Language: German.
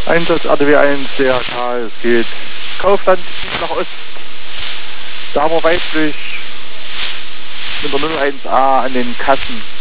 Einsatz RTW 1, DRK, es geht Kaufland nach Ost. Da haben wir weiblich mit der 01A an den Kassen.